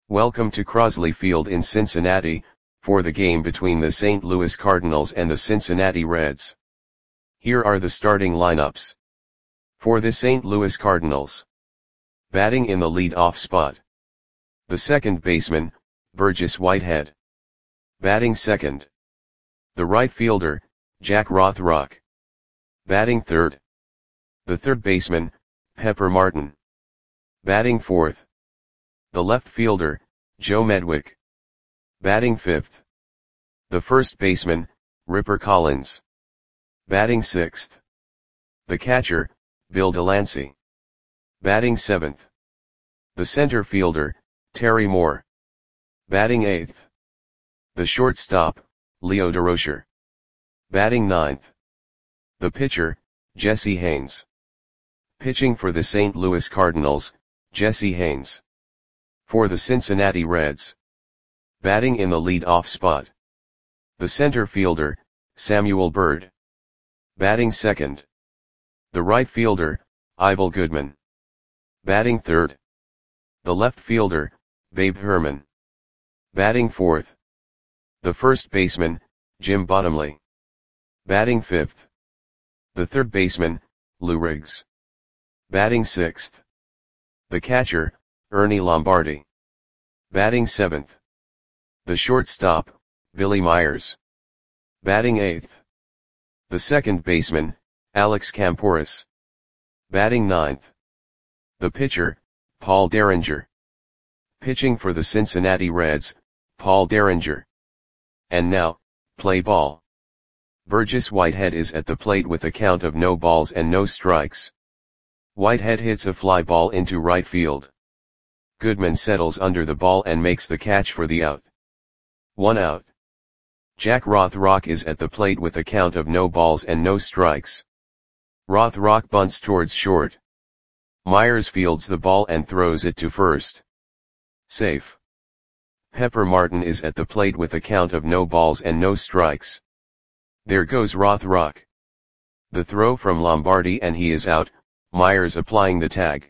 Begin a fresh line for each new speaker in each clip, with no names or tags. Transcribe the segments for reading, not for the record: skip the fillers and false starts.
Welcome to Crosley Field in Cincinnati, for the game between the St. Louis Cardinals and the Cincinnati Reds. Here are the starting lineups. For the St. Louis Cardinals. Batting in the lead-off spot. The second baseman, Burgess Whitehead. Batting second. The right fielder, Jack Rothrock. Batting third. The third baseman, Pepper Martin. Batting fourth. The left fielder, Joe Medwick. Batting fifth. The first baseman, Ripper Collins. Batting sixth. The catcher, Bill Delancey. Batting seventh. The center fielder, Terry Moore. Batting eighth. The shortstop, Leo Durocher. Batting ninth. The pitcher, Jesse Haynes. Pitching for the St. Louis Cardinals, Jesse Haynes. For the Cincinnati Reds. Batting in the lead-off spot. The center fielder, Samuel Byrd. Batting second. The right fielder, Ivel Goodman. Batting third. The left fielder, Babe Herman. Batting fourth. The first baseman, Jim Bottomley. Batting fifth. The third baseman, Lou Riggs. Batting sixth. The catcher, Ernie Lombardi. Batting seventh. The shortstop, Billy Myers. Batting eighth. The second baseman, Alex Camporis. Batting ninth. The pitcher, Paul Derringer. Pitching for the Cincinnati Reds, Paul Derringer. And now, play ball. Burgess Whitehead is at the plate with a count of no balls and no strikes. Whitehead hits a fly ball into right field. Goodman settles under the ball and makes the catch for the out. 1 out. Jack Rothrock is at the plate with a count of no balls and no strikes. Rothrock bunts towards short. Myers fields the ball and throws it to first. Safe. Pepper Martin is at the plate with a count of no balls and no strikes. There goes Rothrock. The throw from Lombardi and he is out, Myers applying the tag.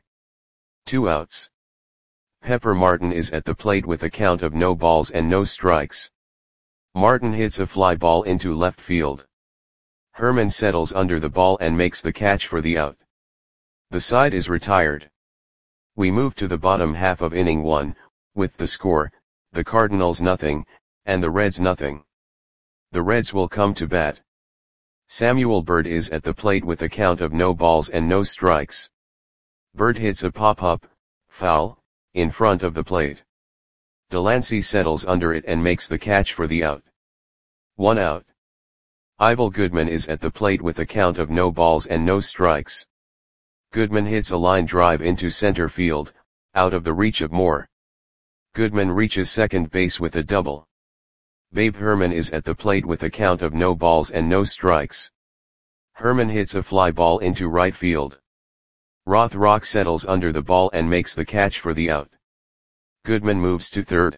2 outs. Pepper Martin is at the plate with a count of no balls and no strikes. Martin hits a fly ball into left field. Herman settles under the ball and makes the catch for the out. The side is retired. We move to the bottom half of inning 1, with the score, the Cardinals nothing, and the Reds nothing. The Reds will come to bat. Samuel Byrd is at the plate with a count of no balls and no strikes. Byrd hits a pop-up, foul, in front of the plate. Delancey settles under it and makes the catch for the out. 1 out. Ivel Goodman is at the plate with a count of no balls and no strikes. Goodman hits a line drive into center field, out of the reach of Moore. Goodman reaches second base with a double. Babe Herman is at the plate with a count of no balls and no strikes. Herman hits a fly ball into right field. Rothrock settles under the ball and makes the catch for the out. Goodman moves to third.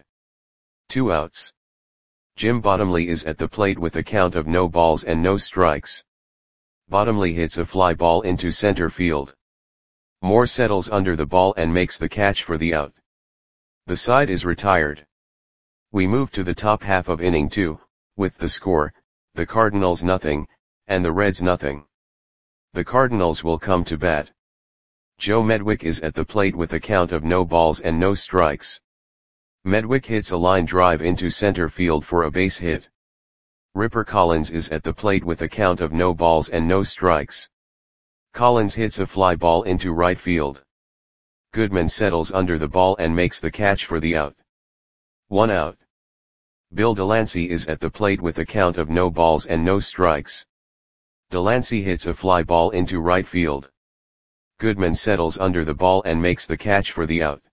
2 outs. Jim Bottomley is at the plate with a count of no balls and no strikes. Bottomley hits a fly ball into center field. Moore settles under the ball and makes the catch for the out. The side is retired. We move to the top half of inning 2, with the score, the Cardinals nothing, and the Reds nothing. The Cardinals will come to bat. Joe Medwick is at the plate with a count of no balls and no strikes. Medwick hits a line drive into center field for a base hit. Ripper Collins is at the plate with a count of no balls and no strikes. Collins hits a fly ball into right field. Goodman settles under the ball and makes the catch for the out. 1 out. Bill Delancey is at the plate with a count of no balls and no strikes. Delancey hits a fly ball into right field. Goodman settles under the ball and makes the catch for the out.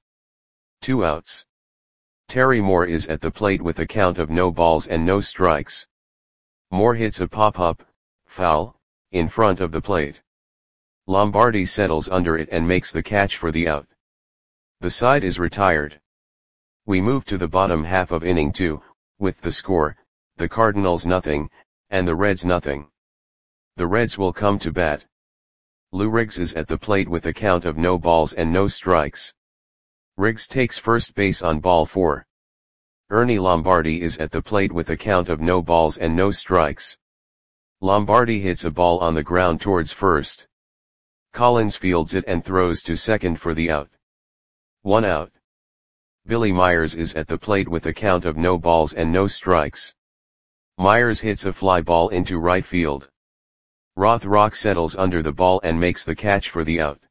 2 outs. Terry Moore is at the plate with a count of no balls and no strikes. Moore hits a pop-up, foul, in front of the plate. Lombardi settles under it and makes the catch for the out. The side is retired. We move to the bottom half of inning 2, with the score, the Cardinals nothing, and the Reds nothing. The Reds will come to bat. Lou Riggs is at the plate with a count of no balls and no strikes. Riggs takes first base on ball 4. Ernie Lombardi is at the plate with a count of no balls and no strikes. Lombardi hits a ball on the ground towards first. Collins fields it and throws to second for the out. 1 out. Billy Myers is at the plate with a count of no balls and no strikes. Myers hits a fly ball into right field. Rothrock settles under the ball and makes the catch for the out.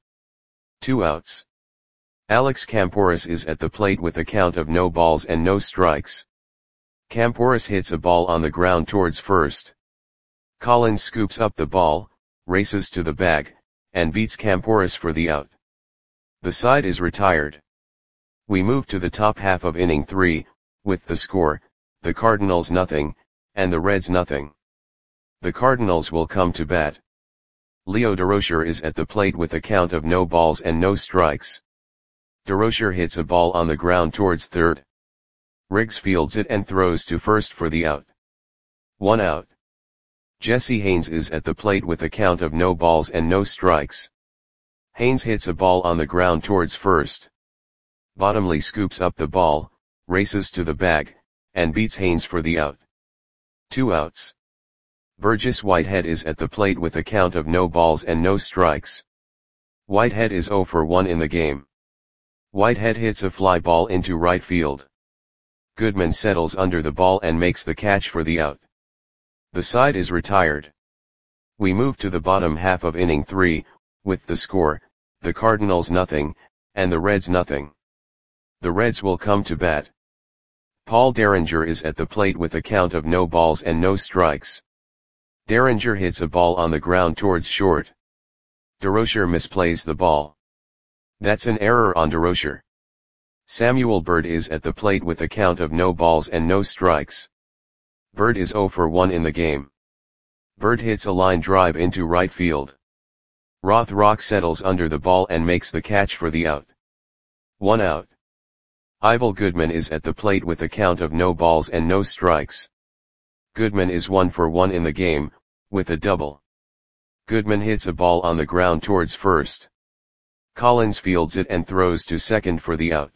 2 outs. Alex Camporis is at the plate with a count of no balls and no strikes. Camporis hits a ball on the ground towards first. Collins scoops up the ball, races to the bag, and beats Camporis for the out. The side is retired. We move to the top half of inning 3, with the score, the Cardinals nothing, and the Reds nothing. The Cardinals will come to bat. Leo Durocher is at the plate with a count of no balls and no strikes. Durocher hits a ball on the ground towards third. Riggs fields it and throws to first for the out. 1 out. Jesse Haynes is at the plate with a count of no balls and no strikes. Haynes hits a ball on the ground towards first. Bottomley scoops up the ball, races to the bag, and beats Haynes for the out. 2 outs. Burgess Whitehead is at the plate with a count of no balls and no strikes. Whitehead is 0 for 1 in the game. Whitehead hits a fly ball into right field. Goodman settles under the ball and makes the catch for the out. The side is retired. We move to the bottom half of inning 3, with the score, the Cardinals nothing, and the Reds nothing. The Reds will come to bat. Paul Derringer is at the plate with a count of no balls and no strikes. Derringer hits a ball on the ground towards short. Durocher misplays the ball. That's an error on Durocher. Samuel Bird is at the plate with a count of no balls and no strikes. Bird is 0 for 1 in the game. Bird hits a line drive into right field. Rothrock settles under the ball and makes the catch for the out. 1 out. Ivel Goodman is at the plate with a count of no balls and no strikes. Goodman is 1 for 1 in the game, with a double. Goodman hits a ball on the ground towards first. Collins fields it and throws to second for the out.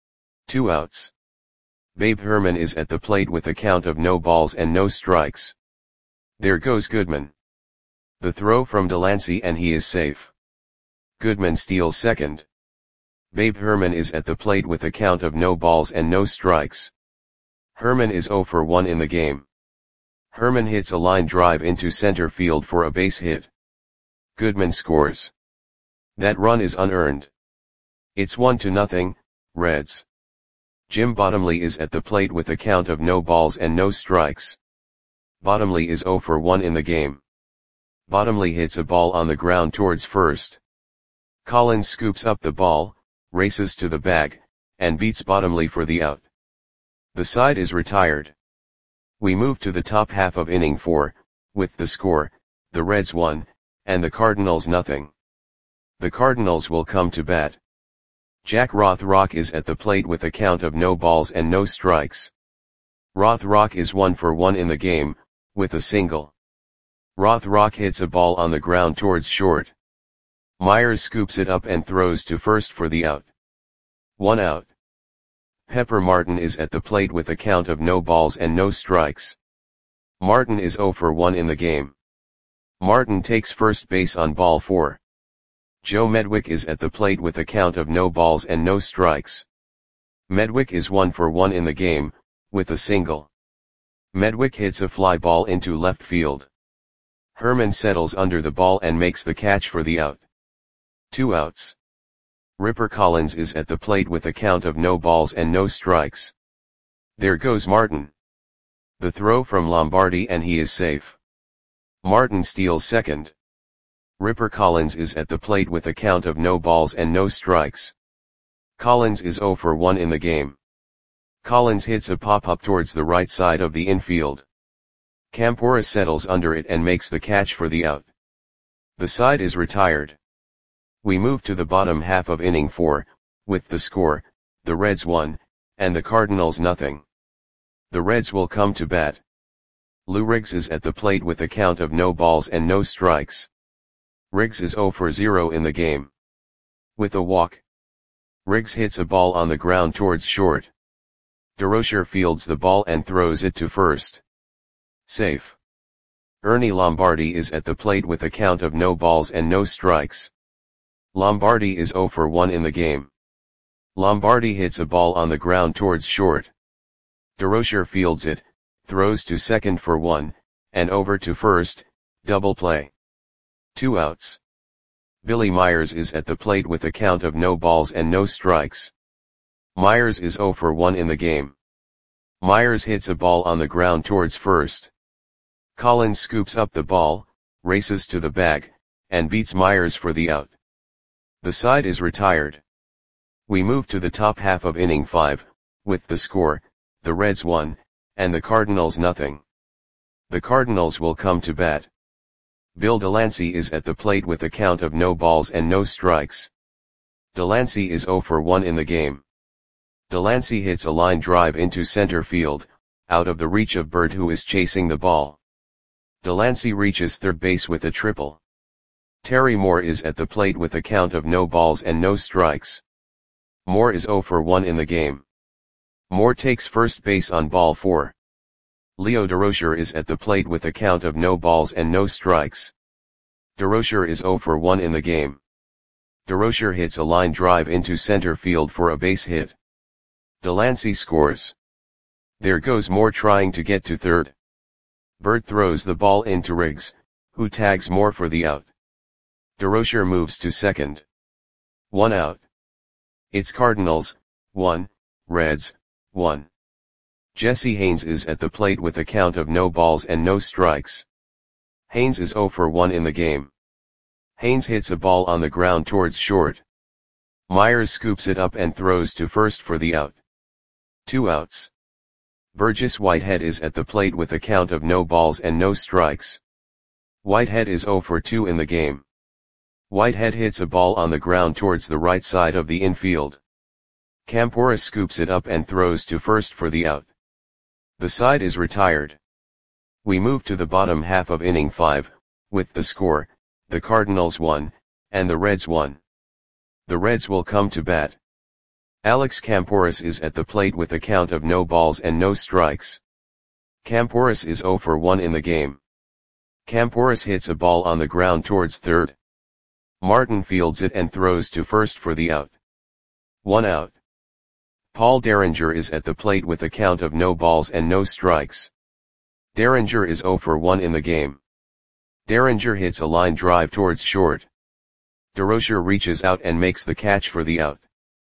2 outs. Babe Herman is at the plate with a count of no balls and no strikes. There goes Goodman. The throw from Delancey and he is safe. Goodman steals second. Babe Herman is at the plate with a count of no balls and no strikes. Herman is 0 for 1 in the game. Herman hits a line drive into center field for a base hit. Goodman scores. That run is unearned. It's 1-0, Reds. Jim Bottomley is at the plate with a count of no balls and no strikes. Bottomley is 0 for 1 in the game. Bottomley hits a ball on the ground towards first. Collins scoops up the ball, races to the bag, and beats Bottomley for the out. The side is retired. We move to the top half of inning 4, with the score, the Reds 1, and the Cardinals nothing. The Cardinals will come to bat. Jack Rothrock is at the plate with a count of no balls and no strikes. Rothrock is 1 for 1 in the game, with a single. Rothrock hits a ball on the ground towards short. Myers scoops it up and throws to first for the out. 1 out. Pepper Martin is at the plate with a count of no balls and no strikes. Martin is 0 for 1 in the game. Martin takes first base on ball 4. Joe Medwick is at the plate with a count of no balls and no strikes. Medwick is 1 for 1 in the game, with a single. Medwick hits a fly ball into left field. Herman settles under the ball and makes the catch for the out. 2 outs. Ripper Collins is at the plate with a count of no balls and no strikes. There goes Martin. The throw from Lombardi and he is safe. Martin steals second. Ripper Collins is at the plate with a count of no balls and no strikes. Collins is 0 for 1 in the game. Collins hits a pop-up towards the right side of the infield. Camporis settles under it and makes the catch for the out. The side is retired. We move to the bottom half of inning 4, with the score, the Reds 1, and the Cardinals nothing. The Reds will come to bat. Lou Riggs is at the plate with a count of no balls and no strikes. Riggs is 0 for 0 in the game. With a walk. Riggs hits a ball on the ground towards short. DeRocher fields the ball and throws it to first. Safe. Ernie Lombardi is at the plate with a count of no balls and no strikes. Lombardi is 0 for 1 in the game. Lombardi hits a ball on the ground towards short. DeRocher fields it, throws to second for 1, and over to first, double play. 2 outs. Billy Myers is at the plate with a count of no balls and no strikes. Myers is 0 for 1 in the game. Myers hits a ball on the ground towards first. Collins scoops up the ball, races to the bag, and beats Myers for the out. The side is retired. We move to the top half of inning 5, with the score, the Reds 1, and the Cardinals nothing. The Cardinals will come to bat. Bill Delancey is at the plate with a count of no balls and no strikes. Delancey is 0 for 1 in the game. Delancey hits a line drive into center field, out of the reach of Bird who is chasing the ball. Delancey reaches third base with a triple. Terry Moore is at the plate with a count of no balls and no strikes. Moore is 0 for 1 in the game. Moore takes first base on ball 4. Leo DeRocher is at the plate with a count of no balls and no strikes. DeRocher is 0 for 1 in the game. DeRocher hits a line drive into center field for a base hit. Delancey scores. There goes Moore trying to get to third. Bird throws the ball into Riggs, who tags Moore for the out. DeRocher moves to second. 1 out. It's Cardinals, 1, Reds, 1. Jesse Haynes is at the plate with a count of no balls and no strikes. Haynes is 0 for 1 in the game. Haynes hits a ball on the ground towards short. Myers scoops it up and throws to first for the out. 2 outs. Burgess Whitehead is at the plate with a count of no balls and no strikes. Whitehead is 0 for 2 in the game. Whitehead hits a ball on the ground towards the right side of the infield. Campora scoops it up and throws to first for the out. The side is retired. We move to the bottom half of inning 5, with the score, the Cardinals 1, and the Reds 1. The Reds will come to bat. Alex Camporis is at the plate with a count of no balls and no strikes. Camporis is 0 for 1 in the game. Camporis hits a ball on the ground towards third. Martin fields it and throws to first for the out. 1 out. Paul Derringer is at the plate with a count of no balls and no strikes. Derringer is 0 for 1 in the game. Derringer hits a line drive towards short. DeRocher reaches out and makes the catch for the out.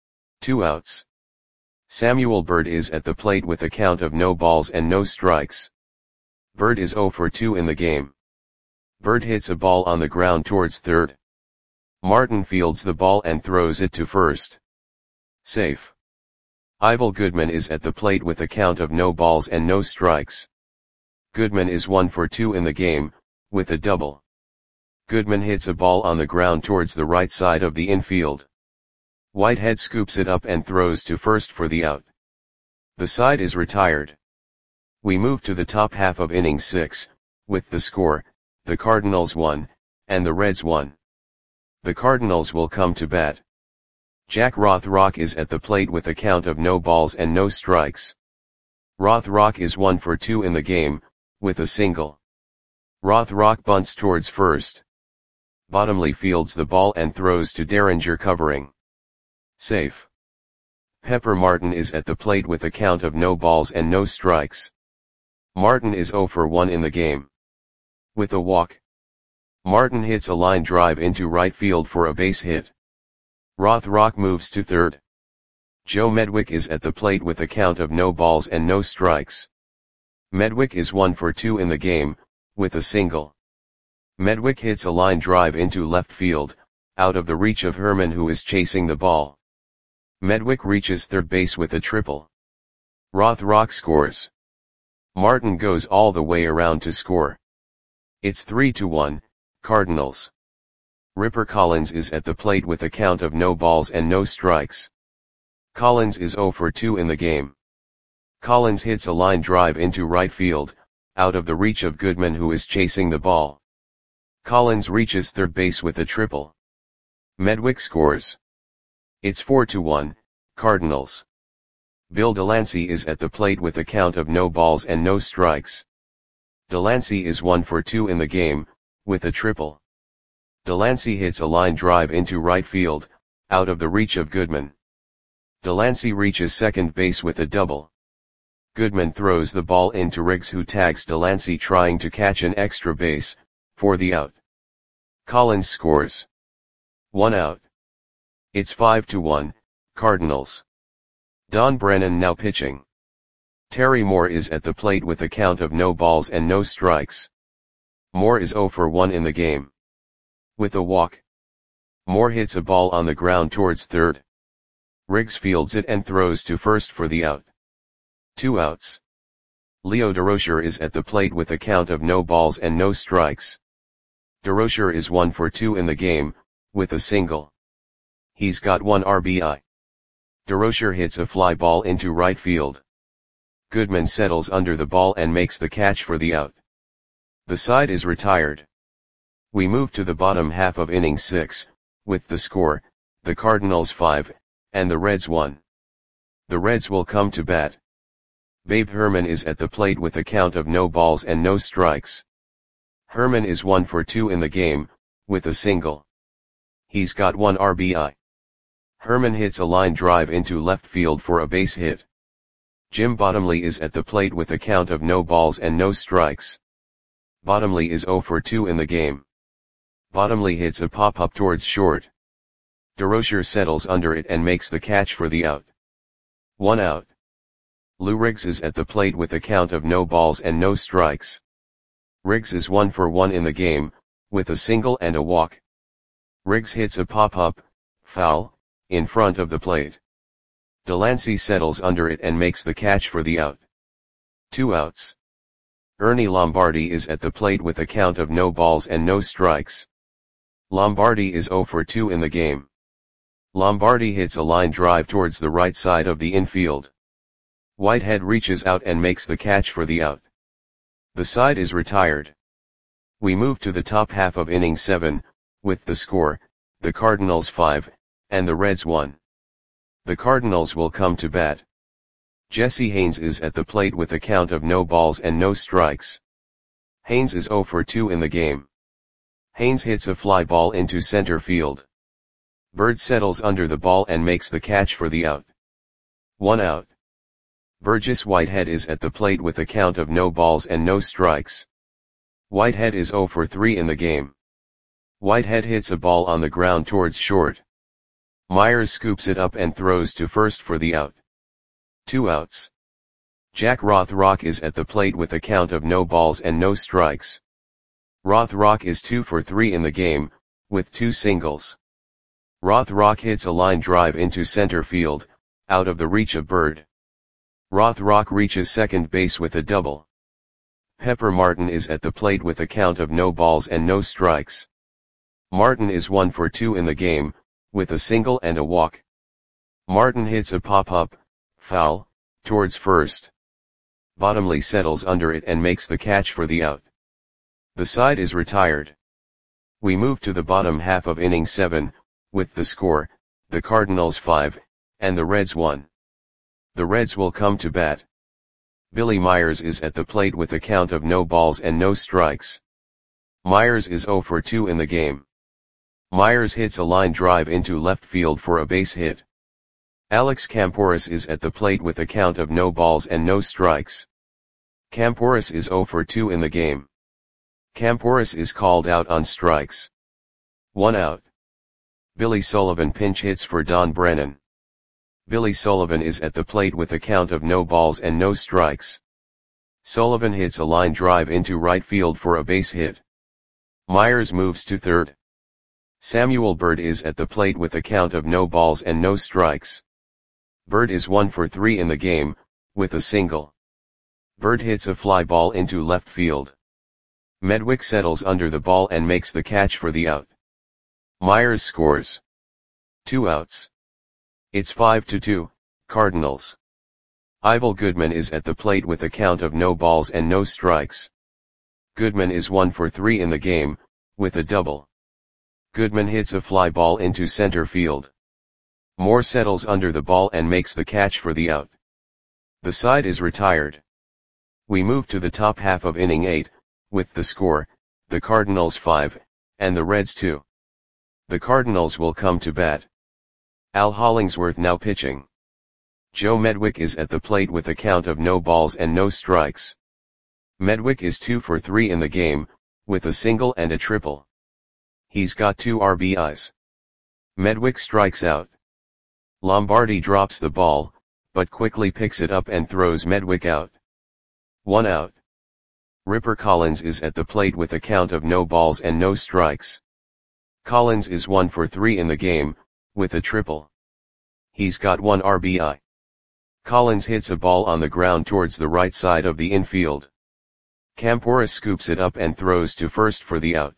2 outs. Samuel Bird is at the plate with a count of no balls and no strikes. Bird is 0 for 2 in the game. Bird hits a ball on the ground towards third. Martin fields the ball and throws it to first. Safe. Ivel Goodman is at the plate with a count of no balls and no strikes. Goodman is 1 for 2 in the game, with a double. Goodman hits a ball on the ground towards the right side of the infield. Whitehead scoops it up and throws to first for the out. The side is retired. We move to the top half of inning 6, with the score, the Cardinals 1, and the Reds 1. The Cardinals will come to bat. Jack Rothrock is at the plate with a count of no balls and no strikes. Rothrock is 1 for 2 in the game, with a single. Rothrock bunts towards first. Bottomley fields the ball and throws to Derringer covering. Safe. Pepper Martin is at the plate with a count of no balls and no strikes. Martin is 0 for 1 in the game. With a walk. Martin hits a line drive into right field for a base hit. Rothrock moves to third. Joe Medwick is at the plate with a count of no balls and no strikes. Medwick is 1 for 2 in the game, with a single. Medwick hits a line drive into left field, out of the reach of Herman who is chasing the ball. Medwick reaches third base with a triple. Rothrock scores. Martin goes all the way around to score. It's 3-1, Cardinals. Ripper Collins is at the plate with a count of no balls and no strikes. Collins is 0 for 2 in the game. Collins hits a line drive into right field, out of the reach of Goodman who is chasing the ball. Collins reaches third base with a triple. Medwick scores. It's 4-1, Cardinals. Bill Delancey is at the plate with a count of no balls and no strikes. Delancey is 1 for 2 in the game, with a triple. Delancey hits a line drive into right field, out of the reach of Goodman. Delancey reaches second base with a double. Goodman throws the ball into Riggs, who tags Delancey trying to catch an extra base, for the out. Collins scores. 1 out. It's 5-1, Cardinals. Don Brennan now pitching. Terry Moore is at the plate with a count of no balls and no strikes. Moore is 0 for 1 in the game. With a walk. Moore hits a ball on the ground towards third. Riggs fields it and throws to first for the out. 2 outs. Leo Durocher is at the plate with a count of no balls and no strikes. Durocher is 1 for 2 in the game, with a single. He's got 1 RBI. Durocher hits a fly ball into right field. Goodman settles under the ball and makes the catch for the out. The side is retired. We move to the bottom half of inning 6, with the score, the Cardinals 5, and the Reds 1. The Reds will come to bat. Babe Herman is at the plate with a count of no balls and no strikes. Herman is 1 for 2 in the game, with a single. He's got 1 RBI. Herman hits a line drive into left field for a base hit. Jim Bottomley is at the plate with a count of no balls and no strikes. Bottomley is 0 for 2 in the game. Bottomley hits a pop-up towards short. Durocher settles under it and makes the catch for the out. 1 out. Lou Riggs is at the plate with a count of no balls and no strikes. Riggs is 1 for 1 in the game, with a single and a walk. Riggs hits a pop-up, foul, in front of the plate. Delancey settles under it and makes the catch for the out. 2 outs. Ernie Lombardi is at the plate with a count of no balls and no strikes. Lombardi is 0 for 2 in the game. Lombardi hits a line drive towards the right side of the infield. Whitehead reaches out and makes the catch for the out. The side is retired. We move to the top half of inning 7, with the score, the Cardinals 5, and the Reds 1. The Cardinals will come to bat. Jesse Haynes is at the plate with a count of no balls and no strikes. Haynes is 0 for 2 in the game. Haynes hits a fly ball into center field. Bird settles under the ball and makes the catch for the out. 1 out. Burgess Whitehead is at the plate with a count of no balls and no strikes. Whitehead is 0 for 3 in the game. Whitehead hits a ball on the ground towards short. Myers scoops it up and throws to first for the out. 2 outs. Jack Rothrock is at the plate with a count of no balls and no strikes. Rothrock is 2 for 3 in the game, with 2 singles. Rothrock hits a line drive into center field, out of the reach of Bird. Rothrock reaches second base with a double. Pepper Martin is at the plate with a count of no balls and no strikes. Martin is 1 for 2 in the game, with a single and a walk. Martin hits a pop-up, foul, towards first. Bottomley settles under it and makes the catch for the out. The side is retired. We move to the bottom half of inning 7, with the score, the Cardinals 5, and the Reds 1. The Reds will come to bat. Billy Myers is at the plate with a count of no balls and no strikes. Myers is 0 for 2 in the game. Myers hits a line drive into left field for a base hit. Alex Camporis is at the plate with a count of no balls and no strikes. Camporis is 0 for 2 in the game. Camporis is called out on strikes. 1 out. Billy Sullivan pinch hits for Don Brennan. Billy Sullivan is at the plate with a count of no balls and no strikes. Sullivan hits a line drive into right field for a base hit. Myers moves to third. Samuel Bird is at the plate with a count of no balls and no strikes. Bird is 1 for 3 in the game, with a single. Bird hits a fly ball into left field. Medwick settles under the ball and makes the catch for the out. Myers scores. 2 outs. It's 5-2, Cardinals. Ivel Goodman is at the plate with a count of no balls and no strikes. Goodman is 1 for 3 in the game, with a double. Goodman hits a fly ball into center field. Moore settles under the ball and makes the catch for the out. The side is retired. We move to the top half of inning 8, with the score, the Cardinals 5, and the Reds 2. The Cardinals will come to bat. Al Hollingsworth now pitching. Joe Medwick is at the plate with a count of no balls and no strikes. Medwick is 2 for 3 in the game, with a single and a triple. He's got 2 RBIs. Medwick strikes out. Lombardi drops the ball, but quickly picks it up and throws Medwick out. 1 out. Ripper Collins is at the plate with a count of no balls and no strikes. Collins is 1 for 3 in the game, with a triple. He's got 1 RBI. Collins hits a ball on the ground towards the right side of the infield. Camporus scoops it up and throws to first for the out.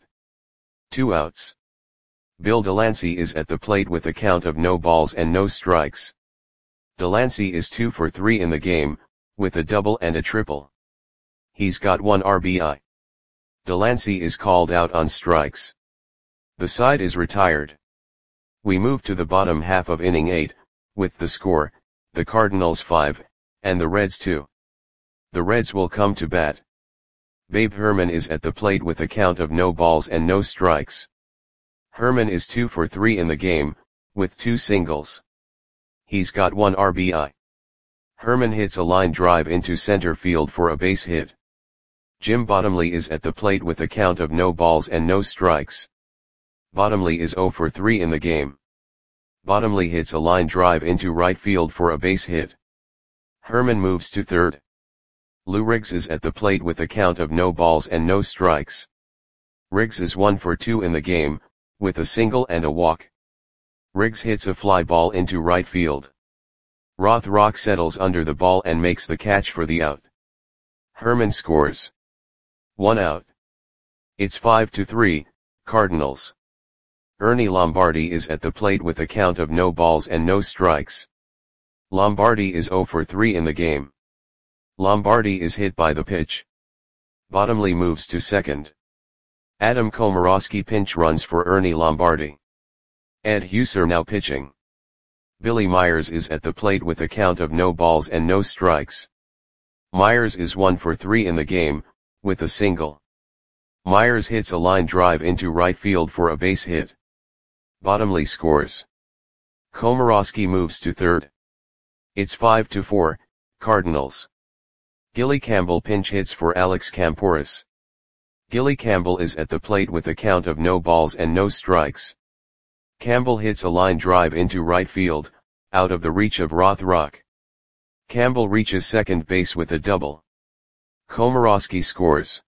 2 outs. Bill Delancey is at the plate with a count of no balls and no strikes. Delancey is 2 for 3 in the game, with a double and a triple. He's got 1 RBI. Delancey is called out on strikes. The side is retired. We move to the bottom half of inning 8, with the score, the Cardinals 5, and the Reds 2. The Reds will come to bat. Babe Herman is at the plate with a count of no balls and no strikes. Herman is 2 for 3 in the game, with 2 singles. He's got 1 RBI. Herman hits a line drive into center field for a base hit. Jim Bottomley is at the plate with a count of no balls and no strikes. Bottomley is 0 for 3 in the game. Bottomley hits a line drive into right field for a base hit. Herman moves to third. Lou Riggs is at the plate with a count of no balls and no strikes. Riggs is 1 for 2 in the game, with a single and a walk. Riggs hits a fly ball into right field. Rothrock settles under the ball and makes the catch for the out. Herman scores. 1 out. It's 5-3, Cardinals. Ernie Lombardi is at the plate with a count of no balls and no strikes. Lombardi is 0 for 3 in the game. Lombardi is hit by the pitch. Bottomley moves to second. Adam Komorowski pinch runs for Ernie Lombardi. Ed Huser now pitching. Billy Myers is at the plate with a count of no balls and no strikes. Myers is 1 for 3 in the game, with a single. Myers hits a line drive into right field for a base hit. Bottomley scores. Komorowski moves to third. It's 5-4, Cardinals. Gilly Campbell pinch hits for Alex Camporus. Gilly Campbell is at the plate with a count of no balls and no strikes. Campbell hits a line drive into right field, out of the reach of Rothrock. Campbell reaches second base with a double. Komorowski scores.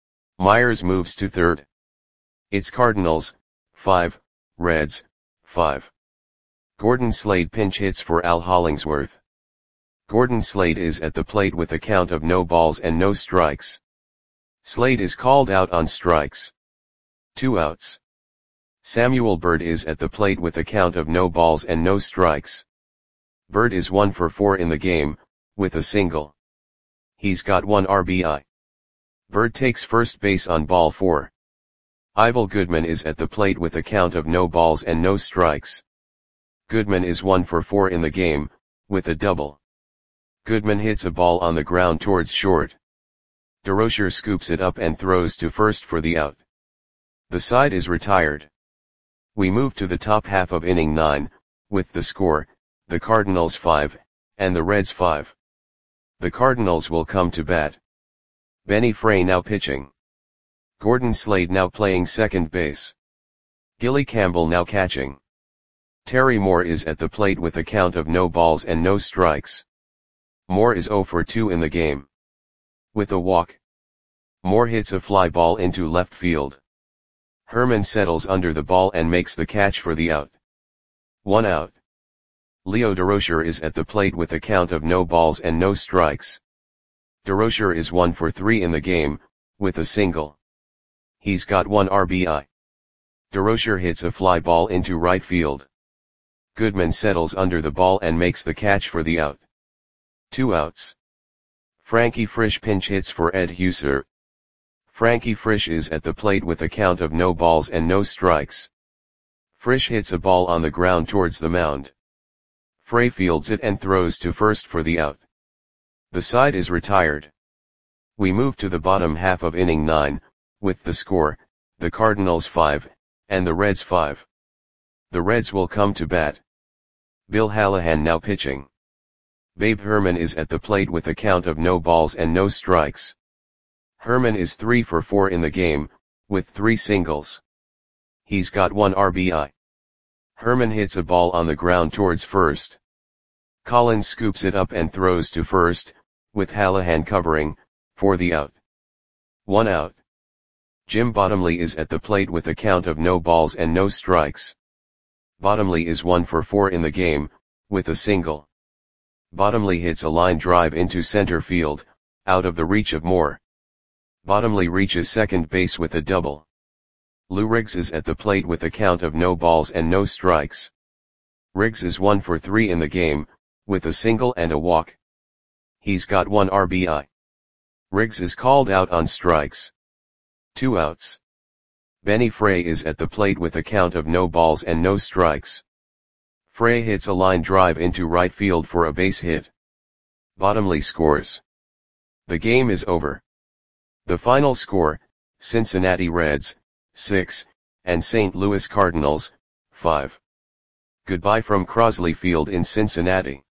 Myers moves to third. It's Cardinals, 5, Reds, 5. Gordon Slade pinch hits for Al Hollingsworth. Gordon Slade is at the plate with a count of no balls and no strikes. Slade is called out on strikes. 2 outs. Samuel Bird is at the plate with a count of no balls and no strikes. Bird is 1 for 4 in the game, with a single. He's got 1 RBI. Bird takes first base on ball 4. Ivel Goodman is at the plate with a count of no balls and no strikes. Goodman is 1 for 4 in the game, with a double. Goodman hits a ball on the ground towards short. DeRocher scoops it up and throws to first for the out. The side is retired. We move to the top half of inning 9, with the score, the Cardinals 5, and the Reds 5. The Cardinals will come to bat. Benny Frey now pitching. Gordon Slade now playing second base. Gilly Campbell now catching. Terry Moore is at the plate with a count of no balls and no strikes. Moore is 0 for 2 in the game. With a walk. Moore hits a fly ball into left field. Herman settles under the ball and makes the catch for the out. 1 out. Leo DeRocher is at the plate with a count of no balls and no strikes. DeRocher is 1 for 3 in the game, with a single. He's got 1 RBI. DeRocher hits a fly ball into right field. Goodman settles under the ball and makes the catch for the out. 2 outs. Frankie Frisch pinch hits for Ed Huser. Frankie Frisch is at the plate with a count of no balls and no strikes. Frisch hits a ball on the ground towards the mound. Frey fields it and throws to first for the out. The side is retired. We move to the bottom half of inning 9, with the score, the Cardinals 5, and the Reds 5. The Reds will come to bat. Bill Hallahan now pitching. Babe Herman is at the plate with a count of no balls and no strikes. Herman is 3 for 4 in the game, with 3 singles. He's got 1 RBI. Herman hits a ball on the ground towards first. Collins scoops it up and throws to first, with Hallahan covering, for the out. 1 out. Jim Bottomley is at the plate with a count of no balls and no strikes. Bottomley is 1 for 4 in the game, with a single. Bottomley hits a line drive into center field, out of the reach of Moore. Bottomley reaches second base with a double. Lou Riggs is at the plate with a count of no balls and no strikes. Riggs is 1 for 3 in the game, with a single and a walk. He's got 1 RBI. Riggs is called out on strikes. 2 outs. Benny Frey is at the plate with a count of no balls and no strikes. Frey hits a line drive into right field for a base hit. Bottomley scores. The game is over. The final score, Cincinnati Reds, 6, and St. Louis Cardinals, 5. Goodbye from Crosley Field in Cincinnati.